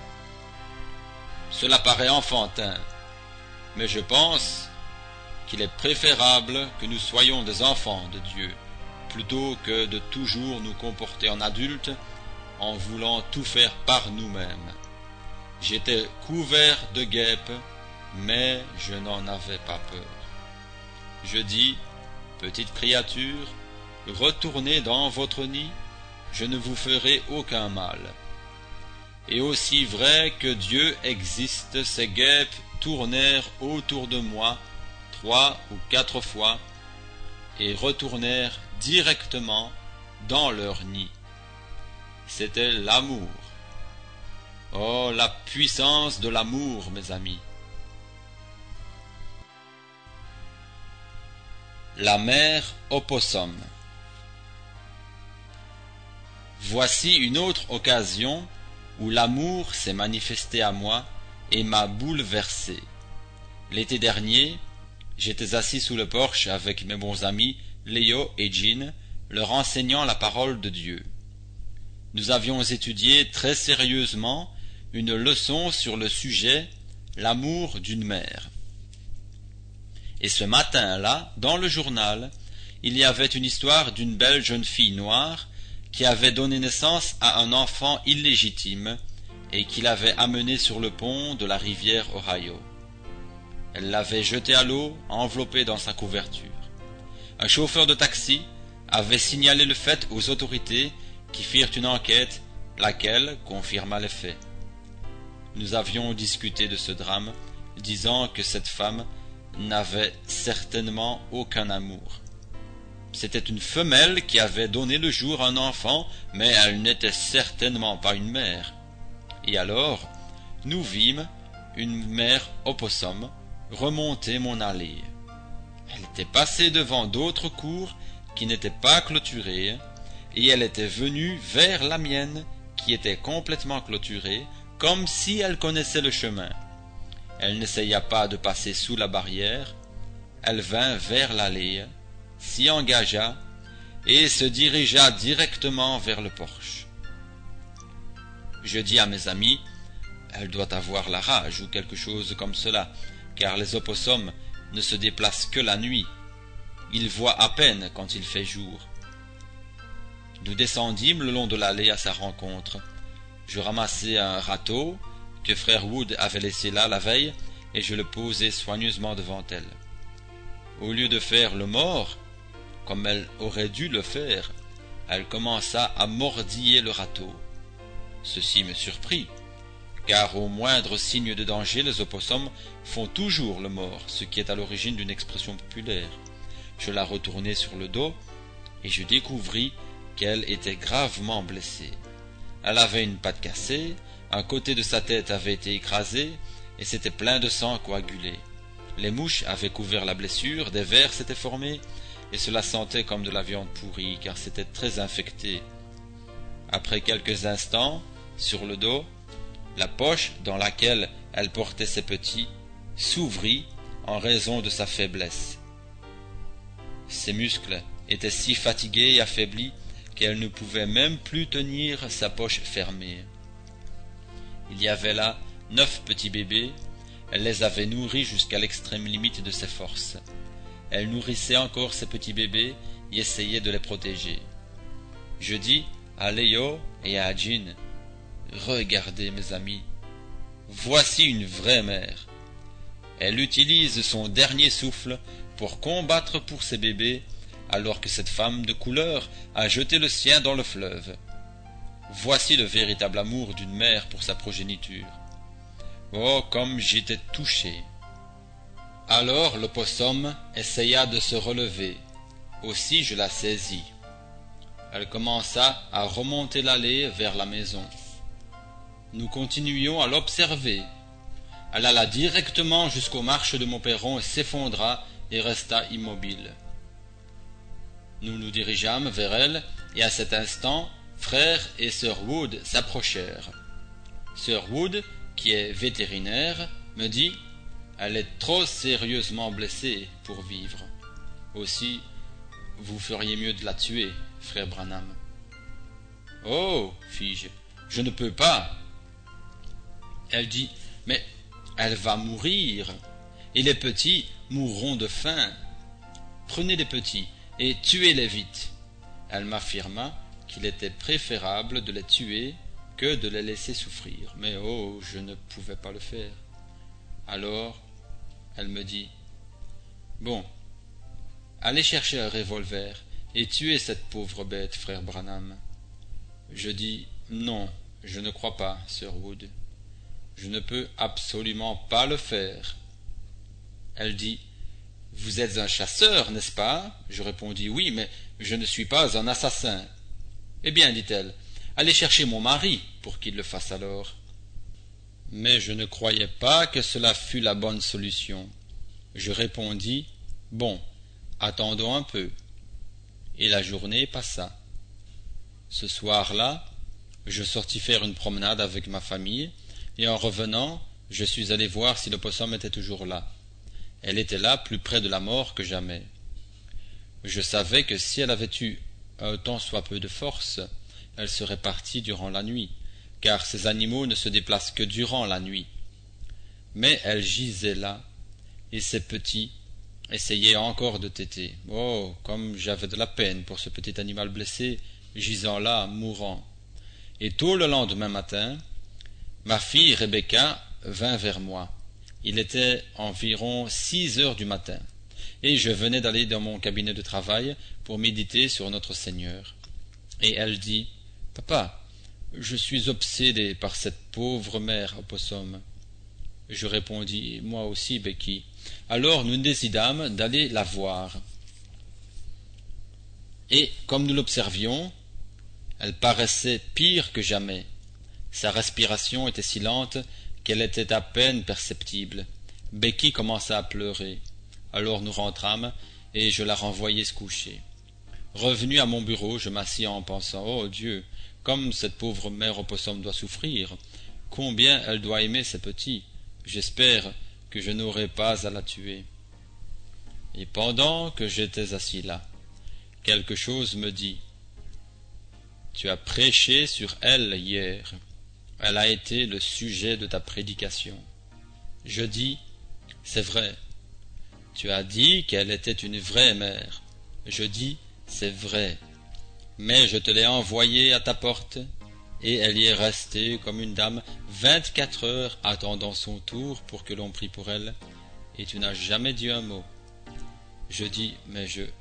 Cela paraît enfantin, mais je pense qu'il est préférable que nous soyons des enfants de Dieu, plutôt que de toujours nous comporter en adultes en voulant tout faire par nous-mêmes. J'étais couvert de guêpes, mais je n'en avais pas peur. Je dis, petite créature, retournez dans votre nid, je ne vous ferai aucun mal. Et aussi vrai que Dieu existe, ces guêpes tournèrent autour de moi trois ou quatre fois et retournèrent directement dans leur nid. C'était l'amour. Oh, la puissance de l'amour, mes amis! La mère opossum. Voici une autre occasion où l'amour s'est manifesté à moi et m'a bouleversé. L'été dernier, j'étais assis sous le porche avec mes bons amis Léo et Jean, leur enseignant la parole de Dieu. Nous avions étudié très sérieusement une leçon sur le sujet « L'amour d'une mère ». Et ce matin-là, dans le journal, il y avait une histoire d'une belle jeune fille noire qui avait donné naissance à un enfant illégitime et qui l'avait amené sur le pont de la rivière Ohio. Elle l'avait jeté à l'eau, enveloppé dans sa couverture. Un chauffeur de taxi avait signalé le fait aux autorités qui firent une enquête, laquelle confirma les faits. Nous avions discuté de ce drame, disant que cette femme n'avait certainement aucun amour. C'était une femelle qui avait donné le jour à un enfant, mais elle n'était certainement pas une mère. Et alors, nous vîmes une mère opossum remonter mon allée. Elle était passée devant d'autres cours qui n'étaient pas clôturées, et elle était venue vers la mienne qui était complètement clôturée, comme si elle connaissait le chemin. Elle n'essaya pas de passer sous la barrière, elle vint vers l'allée, s'y engagea et se dirigea directement vers le porche. Je dis à mes amis, elle doit avoir la rage ou quelque chose comme cela, car les opossums ne se déplacent que la nuit. Ils voient à peine quand il fait jour. Nous descendîmes le long de l'allée à sa rencontre. Je ramassai un râteau que frère Wood avait laissé là la veille, et je le posai soigneusement devant elle. Au lieu de faire le mort, comme elle aurait dû le faire, elle commença à mordiller le râteau. Ceci me surprit, car au moindre signe de danger, les opossums font toujours le mort, ce qui est à l'origine d'une expression populaire. Je la retournai sur le dos, et je découvris qu'elle était gravement blessée. Elle avait une patte cassée, un côté de sa tête avait été écrasé, et c'était plein de sang coagulé. Les mouches avaient couvert la blessure, des vers s'étaient formés, et cela sentait comme de la viande pourrie, car c'était très infecté. Après quelques instants, sur le dos, la poche dans laquelle elle portait ses petits s'ouvrit en raison de sa faiblesse. Ses muscles étaient si fatigués et affaiblis qu'elle ne pouvait même plus tenir sa poche fermée. Il y avait là neuf petits bébés, elle les avait nourris jusqu'à l'extrême limite de ses forces. Elle nourrissait encore ses petits bébés et essayait de les protéger. Je dis à Léo et à Jean, « Regardez, mes amis, voici une vraie mère. Elle utilise son dernier souffle pour combattre pour ses bébés, alors que cette femme de couleur a jeté le sien dans le fleuve. Voici le véritable amour d'une mère pour sa progéniture. Oh, comme j'étais touché! » Alors l'opossum essaya de se relever. Aussi je la saisis. Elle commença à remonter l'allée vers la maison. Nous continuions à l'observer. Elle alla directement jusqu'aux marches de mon perron et s'effondra et resta immobile. Nous nous dirigeâmes vers elle, et à cet instant, frère et sœur Wood s'approchèrent. Sœur Wood, qui est vétérinaire, me dit « Elle est trop sérieusement blessée pour vivre. Aussi, vous feriez mieux de la tuer, frère Branham. »« Oh, fis-je, je ne peux pas. » Elle dit « Mais elle va mourir, et les petits mourront de faim. Prenez les petits et tuez-les vite. » Elle m'affirma qu'il était préférable de les tuer que de les laisser souffrir. Mais oh, je ne pouvais pas le faire. Alors, elle me dit « Bon, allez chercher un revolver et tuez cette pauvre bête, frère Branham. » Je dis « Non, je ne crois pas, sœur Wood. Je ne peux absolument pas le faire. » Elle dit « Vous êtes un chasseur, n'est-ce pas ?» Je répondis « Oui, mais je ne suis pas un assassin. » « Eh bien, dit-elle, allez chercher mon mari pour qu'il le fasse alors. » Mais je ne croyais pas que cela fût la bonne solution. Je répondis « Bon, attendons un peu. » Et la journée passa. Ce soir-là, je sortis faire une promenade avec ma famille, et en revenant, je suis allé voir si l'opossum était toujours là. Elle était là, plus près de la mort que jamais. Je savais que si elle avait eu un tant soit peu de force, elle serait partie durant la nuit, car ces animaux ne se déplacent que durant la nuit. Mais elle gisait là, et ses petits essayaient encore de téter. Oh, comme j'avais de la peine pour ce petit animal blessé, gisant là, mourant. Et tôt le lendemain matin, ma fille Rebecca vint vers moi. Il était environ six heures du matin, et je venais d'aller dans mon cabinet de travail pour méditer sur notre Seigneur. Et elle dit « Papa, je suis obsédée par cette pauvre mère opossum. » Je répondis « Moi aussi, Becky. » Alors nous décidâmes d'aller la voir. Et comme nous l'observions, elle paraissait pire que jamais. Sa respiration était si lente qu'elle était à peine perceptible. Becky commença à pleurer. Alors nous rentrâmes, et je la renvoyai se coucher. Revenu à mon bureau, je m'assis en pensant « Oh Dieu, comme cette pauvre mère opossum doit souffrir! Combien elle doit aimer ses petits! J'espère que je n'aurai pas à la tuer. » Et pendant que j'étais assis là, quelque chose me dit « Tu as prêché sur elle hier. Elle a été le sujet de ta prédication. » Je dis « C'est vrai. Tu as dit qu'elle était une vraie mère. » Je dis « C'est vrai. Mais je te l'ai envoyée à ta porte, et elle y est restée comme une dame vingt-quatre heures attendant son tour pour que l'on prie pour elle, et tu n'as jamais dit un mot. » Je dis « Mais je...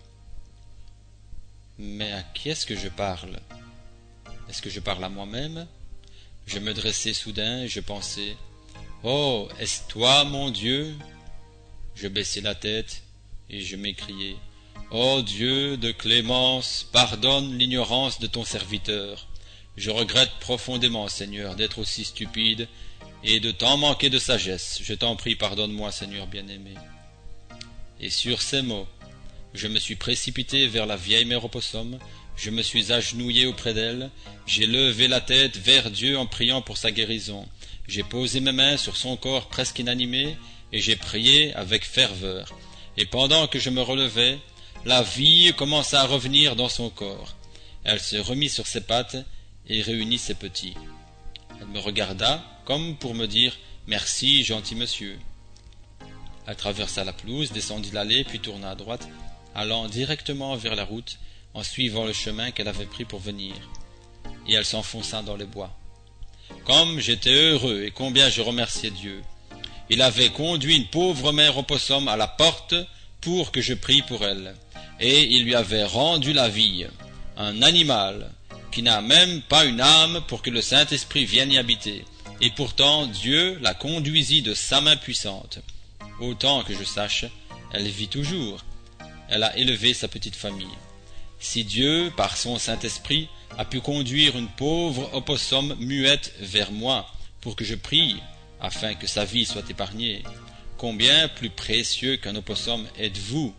Mais à qui est-ce que je parle? Est-ce que je parle à moi-même? » Je me dressai soudain et je pensai « Oh, est-ce toi, mon Dieu ?» Je baissai la tête et je m'écriai « Ô Dieu de clémence, pardonne l'ignorance de ton serviteur. Je regrette profondément, Seigneur, d'être aussi stupide et de tant manquer de sagesse. Je t'en prie, pardonne-moi, Seigneur bien-aimé. » Et sur ces mots, je me suis précipité vers la vieille mère opossum, je me suis agenouillé auprès d'elle, j'ai levé la tête vers Dieu en priant pour sa guérison. J'ai posé mes mains sur son corps presque inanimé, et j'ai prié avec ferveur. Et pendant que je me relevais, la vie commença à revenir dans son corps. Elle se remit sur ses pattes et réunit ses petits. Elle me regarda comme pour me dire « Merci, gentil monsieur ». Elle traversa la pelouse, descendit l'allée, puis tourna à droite, allant directement vers la route, en suivant le chemin qu'elle avait pris pour venir. Et elle s'enfonça dans les bois. Comme j'étais heureux et combien je remerciais Dieu. Il avait conduit une pauvre mère opossum à la porte pour que je prie pour elle, et il lui avait rendu la vie, un animal qui n'a même pas une âme pour que le Saint-Esprit vienne y habiter, et pourtant Dieu la conduisit de sa main puissante. Autant que je sache, elle vit toujours. Elle a élevé sa petite famille. Si Dieu, par son Saint-Esprit, a pu conduire une pauvre opossum muette vers moi pour que je prie, afin que sa vie soit épargnée. Combien plus précieux qu'un opossum êtes-vous?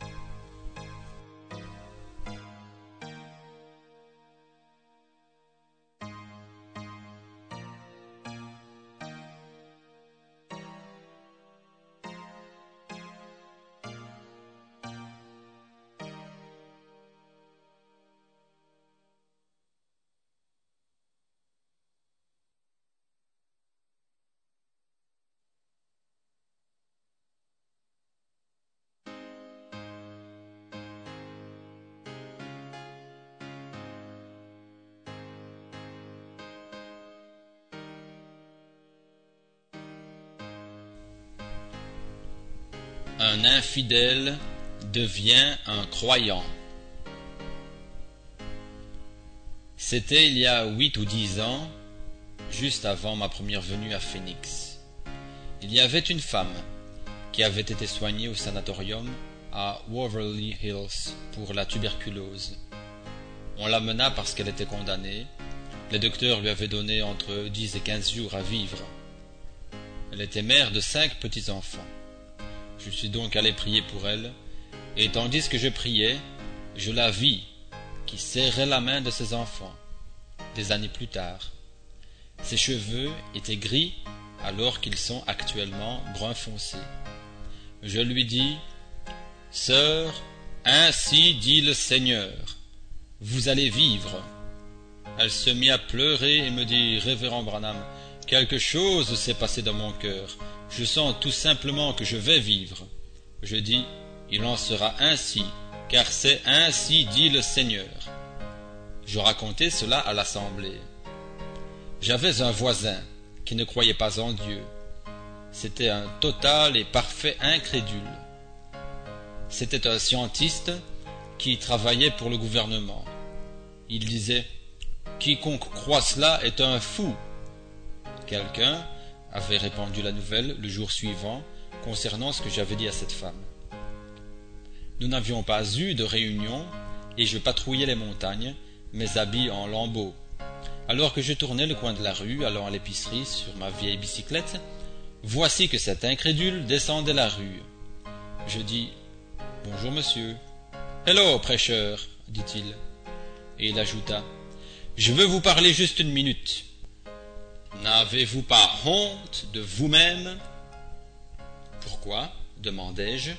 Un infidèle devient un croyant. C'était il y a huit ou dix ans, juste avant ma première venue à Phoenix. Il y avait une femme qui avait été soignée au sanatorium à Waverly Hills pour la tuberculose. On l'amena parce qu'elle était condamnée. Les docteurs lui avaient donné entre dix et quinze jours à vivre. Elle était mère de cinq petits-enfants. Je suis donc allé prier pour elle, et tandis que je priais, je la vis qui serrait la main de ses enfants. Des années plus tard, ses cheveux étaient gris alors qu'ils sont actuellement brun foncé. Je lui dis: « Sœur, ainsi dit le Seigneur, vous allez vivre. » Elle se mit à pleurer et me dit: « Révérend Branham, quelque chose s'est passé dans mon cœur. Je sens tout simplement que je vais vivre. » Je dis: « Il en sera ainsi, car c'est ainsi dit le Seigneur. » Je racontai cela à l'assemblée. J'avais un voisin qui ne croyait pas en Dieu. C'était un total et parfait incrédule. C'était un scientiste qui travaillait pour le gouvernement. Il disait: « Quiconque croit cela est un fou. » Quelqu'un avait répandu la nouvelle le jour suivant concernant ce que j'avais dit à cette femme. Nous n'avions pas eu de réunion et je patrouillais les montagnes, mes habits en lambeaux. Alors que je tournais le coin de la rue allant à l'épicerie sur ma vieille bicyclette, voici que cet incrédule descendait la rue. Je dis: « Bonjour monsieur. »« Hello, prêcheur, » dit-il. Et il ajouta: « Je veux vous parler juste une minute. N'avez-vous pas honte de vous-même » ? Pourquoi ? demandai-je.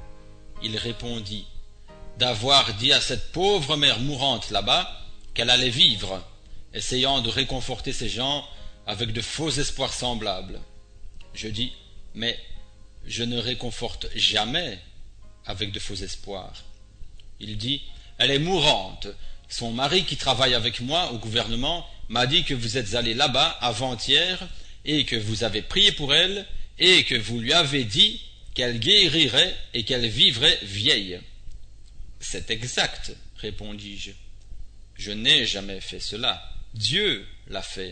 Il répondit: d'avoir dit à cette pauvre mère mourante là-bas qu'elle allait vivre, essayant de réconforter ces gens avec de faux espoirs semblables. Je dis: mais je ne réconforte jamais avec de faux espoirs. Il dit: elle est mourante. Son mari qui travaille avec moi au gouvernement m'a dit que vous êtes allé là-bas avant-hier et que vous avez prié pour elle et que vous lui avez dit qu'elle guérirait et qu'elle vivrait vieille. C'est exact, répondis-je. Je n'ai jamais fait cela. Dieu l'a fait.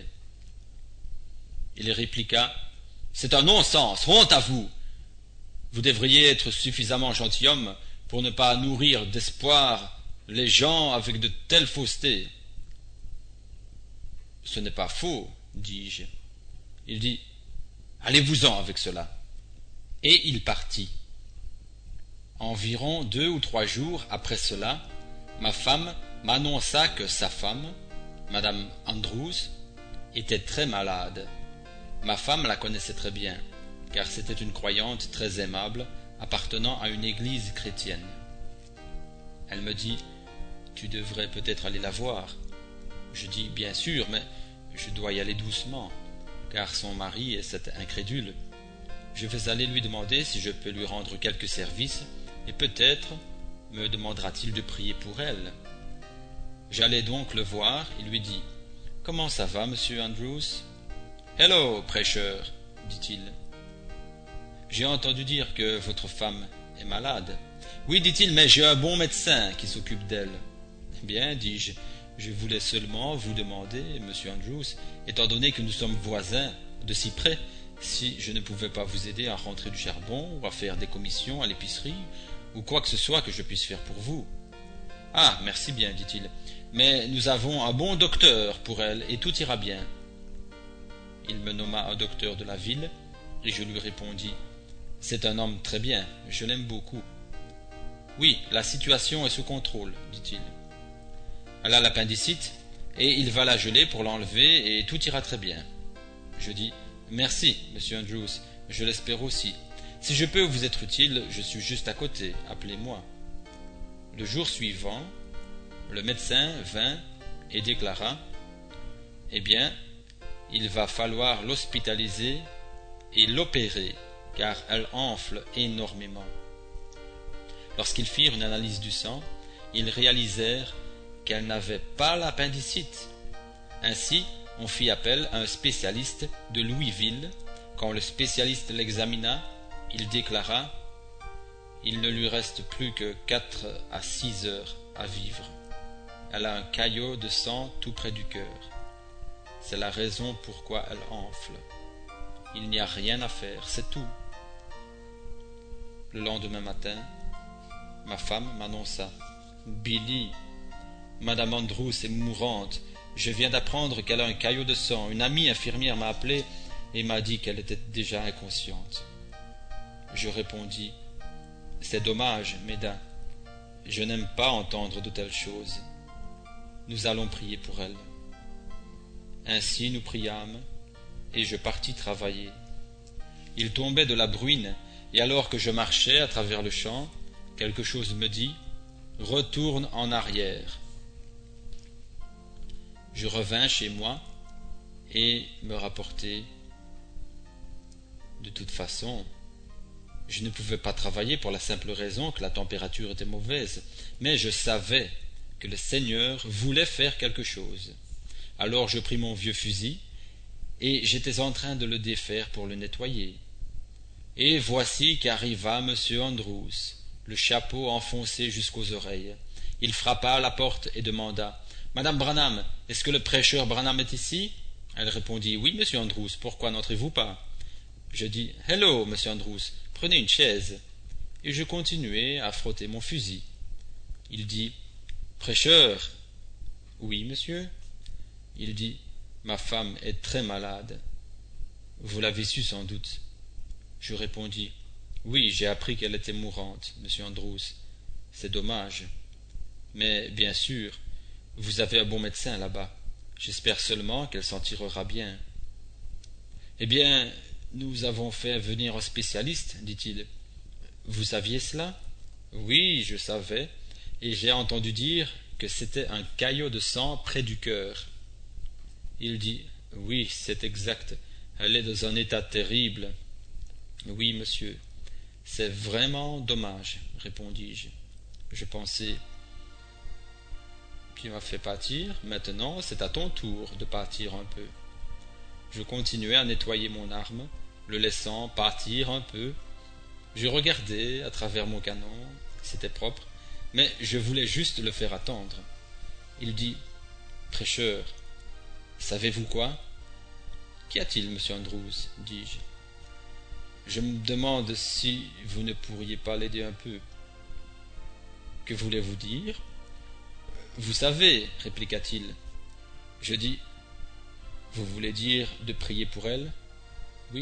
Il répliqua: c'est un non-sens, honte à vous. Vous devriez être suffisamment gentilhomme pour ne pas nourrir d'espoir les gens avec de telles faussetés. Ce n'est pas faux, dis-je. Il dit: allez-vous-en avec cela. Et il partit. Environ deux ou trois jours après cela, ma femme m'annonça que sa femme, madame Andrews, était très malade. Ma femme la connaissait très bien, car c'était une croyante très aimable, appartenant à une église chrétienne. Elle me dit: tu devrais peut-être aller la voir. Je dis: bien sûr, mais je dois y aller doucement, car son mari est cet incrédule. Je vais aller lui demander si je peux lui rendre quelques services, et peut-être me demandera-t-il de prier pour elle. J'allai donc le voir et lui dis: comment ça va, monsieur Andrews? Hello, prêcheur, dit-il. J'ai entendu dire que votre femme est malade. Oui, dit-il, mais j'ai un bon médecin qui s'occupe d'elle. Eh bien, dis-je, je voulais seulement vous demander, monsieur Andrews, étant donné que nous sommes voisins de si près, si je ne pouvais pas vous aider à rentrer du charbon ou à faire des commissions à l'épicerie, ou quoi que ce soit que je puisse faire pour vous. Ah, merci bien, dit-il, mais nous avons un bon docteur pour elle et tout ira bien. Il me nomma un docteur de la ville, et je lui répondis « C'est un homme très bien, je l'aime beaucoup. »« Oui, la situation est sous contrôle, dit-il. Elle a l'appendicite, et il va la geler pour l'enlever, et tout ira très bien. » Je dis « Merci, monsieur Andrews, je l'espère aussi. Si je peux vous être utile, je suis juste à côté, appelez-moi. » Le jour suivant, le médecin vint et déclara « Eh bien, il va falloir l'hospitaliser et l'opérer, car elle enfle énormément. » Lorsqu'ils firent une analyse du sang, ils réalisèrent qu'elle n'avait pas l'appendicite. Ainsi, on fit appel à un spécialiste de Louisville. Quand le spécialiste l'examina, il déclara « Il ne lui reste plus que quatre à six heures à vivre. Elle a un caillot de sang tout près du cœur. C'est la raison pourquoi elle enfle. Il n'y a rien à faire, c'est tout. » Le lendemain matin, ma femme m'annonça « Billy, Madame Andrews est mourante. Je viens d'apprendre qu'elle a un caillot de sang. Une amie infirmière m'a appelé et m'a dit qu'elle était déjà inconsciente. » Je répondis « C'est dommage, mesdames. Je n'aime pas entendre de telles choses. Nous allons prier pour elle. » Ainsi nous priâmes, et je partis travailler. Il tombait de la bruine, et alors que je marchais à travers le champ, quelque chose me dit « Retourne en arrière. » Je revins chez moi et me rapportai « De toute façon, je ne pouvais pas travailler pour la simple raison que la température était mauvaise, mais je savais que le Seigneur voulait faire quelque chose. Alors je pris mon vieux fusil, et j'étais en train de le défaire pour le nettoyer. Et voici qu'arriva monsieur Andrews, le chapeau enfoncé jusqu'aux oreilles. Il frappa à la porte et demanda « Madame Branham, est-ce que le prêcheur Branham est ici ?» Elle répondit « Oui, monsieur Andrews, pourquoi n'entrez-vous pas ?» Je dis « Hello, monsieur Andrews, prenez une chaise. » Et je continuai à frotter mon fusil. Il dit « Prêcheur ?»« Oui, monsieur. » Il dit « Ma femme est très malade. Vous l'avez su sans doute. » Je répondis « Oui, j'ai appris qu'elle était mourante, monsieur Andrews. C'est dommage. Mais, bien sûr, vous avez un bon médecin là-bas. J'espère seulement qu'elle s'en tirera bien. » « Eh bien, nous avons fait venir un spécialiste, dit-il. Vous saviez cela ? » Oui, je savais, et j'ai entendu dire que c'était un caillot de sang près du cœur. Il dit « Oui, c'est exact. Elle est dans un état terrible. »« Oui, monsieur. C'est vraiment dommage, répondis-je. Je pensais « Tu m'as fait partir, maintenant c'est à ton tour de partir un peu. » Je continuai à nettoyer mon arme, le laissant partir un peu. Je regardais à travers mon canon, c'était propre, mais je voulais juste le faire attendre. Il dit « Prêcheur, savez-vous quoi ? » « Qu'y a-t-il, monsieur Andrews ? » dis-je. « Je me demande si vous ne pourriez pas l'aider un peu. »« Que voulez-vous dire ? » ?»« Vous savez, répliqua-t-il. Je dis « Vous voulez dire de prier pour elle ? » ?»« Oui. »«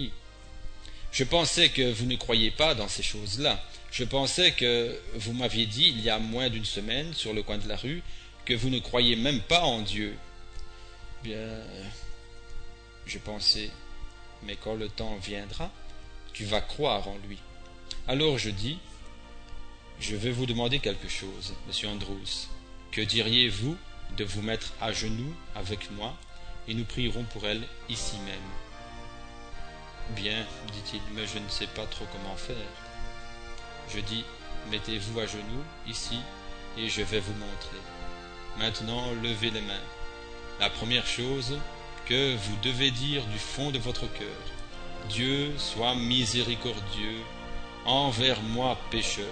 Je pensais que vous ne croyiez pas dans ces choses-là. Je pensais que vous m'aviez dit il y a moins d'une semaine, sur le coin de la rue, que vous ne croyiez même pas en Dieu. » Bien, je pensais, mais quand le temps viendra, tu vas croire en lui. Alors je dis, je vais vous demander quelque chose, monsieur Andrews. Que diriez-vous de vous mettre à genoux avec moi, et nous prierons pour elle ici même. Bien, dit-il, mais je ne sais pas trop comment faire. Je dis, mettez-vous à genoux ici, et je vais vous montrer. Maintenant, levez les mains. La première chose que vous devez dire du fond de votre cœur, Dieu soit miséricordieux envers moi pécheur.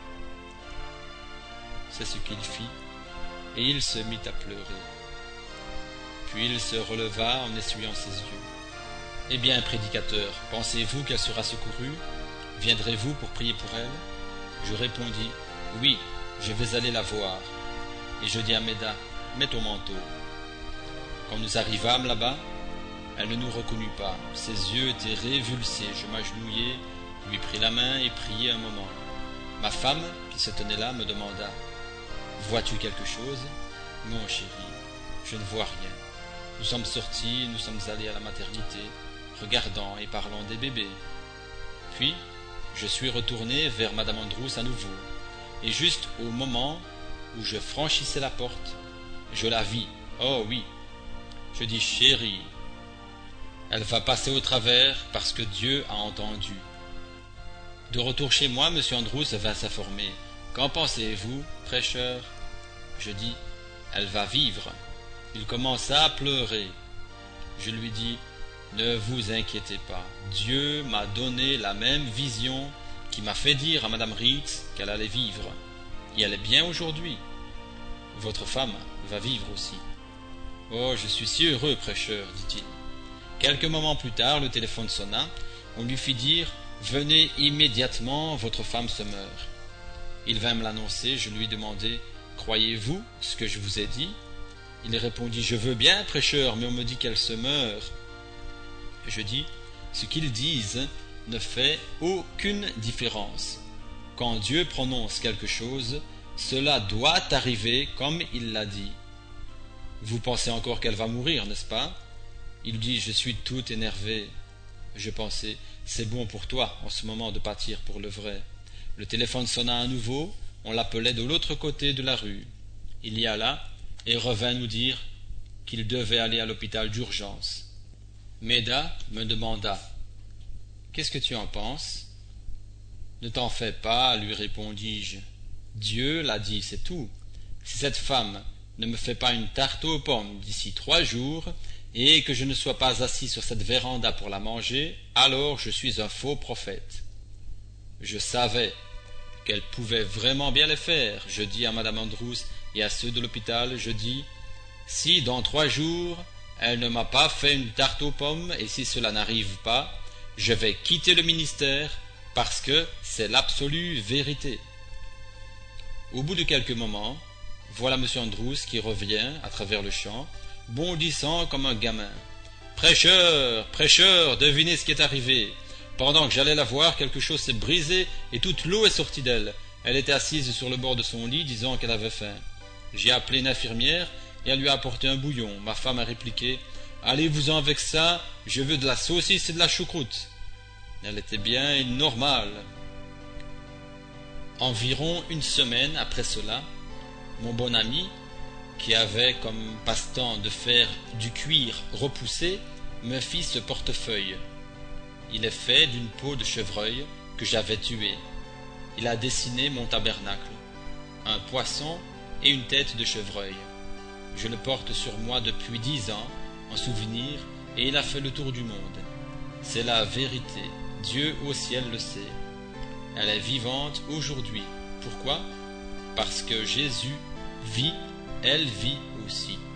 C'est ce qu'il fit, et il se mit à pleurer. Puis il se releva en essuyant ses yeux. « Eh bien, prédicateur, pensez-vous qu'elle sera secourue? Viendrez-vous pour prier pour elle ?» Je répondis, « Oui, je vais aller la voir. » Et je dis à Méda, « Mets ton manteau. » Quand nous arrivâmes là-bas, Elle ne nous reconnut pas. Ses yeux étaient révulsés. Je m'agenouillai, lui pris la main et priai un moment. Ma femme, qui se tenait là, me demanda « Vois-tu quelque chose ?»« Non, chérie, je ne vois rien. Nous sommes sortis, nous sommes allés à la maternité, regardant et parlant des bébés. » Puis, je suis retourné vers madame Andrews à nouveau, et juste au moment où je franchissais la porte, je la vis. Oh oui. Je dis « Chérie, elle va passer au travers parce que Dieu a entendu. » De retour chez moi, M. Andrews vint s'informer. « Qu'en pensez-vous, prêcheur ?» Je dis « Elle va vivre. » Il commença à pleurer. Je lui dis « Ne vous inquiétez pas. Dieu m'a donné la même vision qui m'a fait dire à Madame Reed qu'elle allait vivre. Et elle est bien aujourd'hui. Votre femme va vivre aussi. »« Oh, je suis si heureux, prêcheur, dit-il. » Quelques moments plus tard, le téléphone sonna. On lui fit dire « Venez immédiatement, votre femme se meurt. » Il vint me l'annoncer. Je lui demandai « Croyez-vous ce que je vous ai dit ?» Il répondit « Je veux bien, prêcheur, mais on me dit qu'elle se meurt. » Je dis « Ce qu'ils disent ne fait aucune différence. Quand Dieu prononce quelque chose, cela doit arriver comme il l'a dit. Vous pensez encore qu'elle va mourir, n'est-ce pas ?» Il dit « Je suis tout énervé. » Je pensais « C'est bon pour toi en ce moment de partir pour le vrai. » Le téléphone sonna à nouveau. On l'appelait de l'autre côté de la rue. Il y alla et revint nous dire qu'il devait aller à l'hôpital d'urgence. Méda me demanda « Qu'est-ce que tu en penses ?» « Ne t'en fais pas, lui répondis-je. Dieu l'a dit, c'est tout. Si cette femme ne me fait pas une tarte aux pommes d'ici trois jours, et que je ne sois pas assis sur cette véranda pour la manger, alors je suis un faux prophète. » Je savais qu'elle pouvait vraiment bien les faire. Je dis à madame Andrews et à ceux de l'hôpital, je dis « Si dans trois jours, elle ne m'a pas fait une tarte aux pommes, et si cela n'arrive pas, je vais quitter le ministère, parce que c'est l'absolue vérité. » Au bout de quelques moments, voilà M. Andrews qui revient à travers le champ, bondissant comme un gamin. « Prêcheur, prêcheur, devinez ce qui est arrivé. Pendant que j'allais la voir, quelque chose s'est brisé et toute l'eau est sortie d'elle. Elle était assise sur le bord de son lit, disant qu'elle avait faim. J'ai appelé une infirmière et elle lui a apporté un bouillon. Ma femme a répliqué « Allez-vous-en avec ça, je veux de la saucisse et de la choucroute. » Elle était bien normale. Environ une semaine après cela, mon bon ami, qui avait comme passe-temps de faire du cuir repoussé, me fit ce portefeuille. Il est fait d'une peau de chevreuil que j'avais tuée. Il a dessiné mon tabernacle, un poisson et une tête de chevreuil. Je le porte sur moi depuis dix ans, en souvenir, et il a fait le tour du monde. C'est la vérité. Dieu au ciel le sait. Elle est vivante aujourd'hui. Pourquoi ? Parce que Jésus vit, elle vit aussi.